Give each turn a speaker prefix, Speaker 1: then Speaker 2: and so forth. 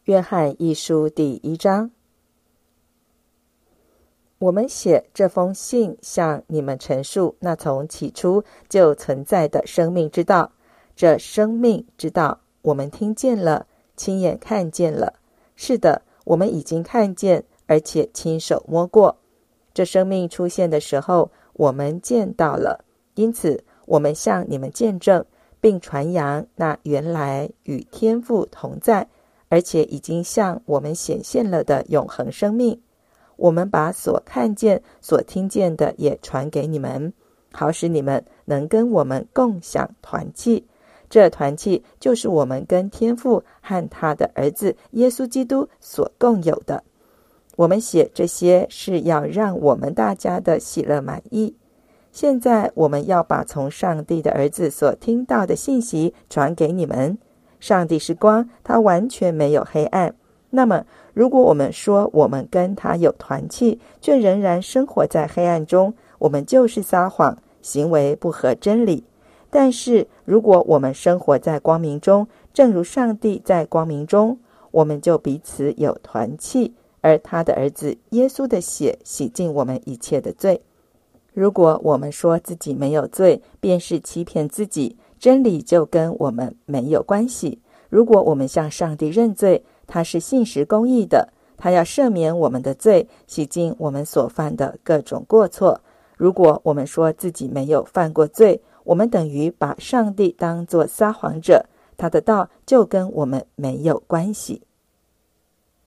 Speaker 1: 约翰一书第1章。我们写这封信向你们陈述那从起初就存在的生命之道。这生命之道我们听见了，亲眼看见了。是的，我们已经看见，而且亲手摸过。这生命出现的时候，我们见到了，因此我们向你们见证，并传扬那原来与天父同在，而且已经向我们显现了的永恒生命。我们把所看见所听见的也传给你们，好使你们能跟我们共享团契。这团契就是我们跟天父和他的儿子耶稣基督所共有的。我们写这些是要让我们大家的喜乐满意。现在我们要把从上帝的儿子所听到的信息传给你们。上帝是光，他完全没有黑暗。那么如果我们说我们跟他有团契，却仍然生活在黑暗中，我们就是撒谎，行为不合真理。但是如果我们生活在光明中，正如上帝在光明中，我们就彼此有团契，而他的儿子耶稣的血洗净我们一切的罪。如果我们说自己没有罪，便是欺骗自己，真理就跟我们没有关系。如果我们向上帝认罪，他是信实公义的，他要赦免我们的罪，洗净我们所犯的各种过错。如果我们说自己没有犯过罪，我们等于把上帝当作撒谎者，他的道就跟我们没有关系。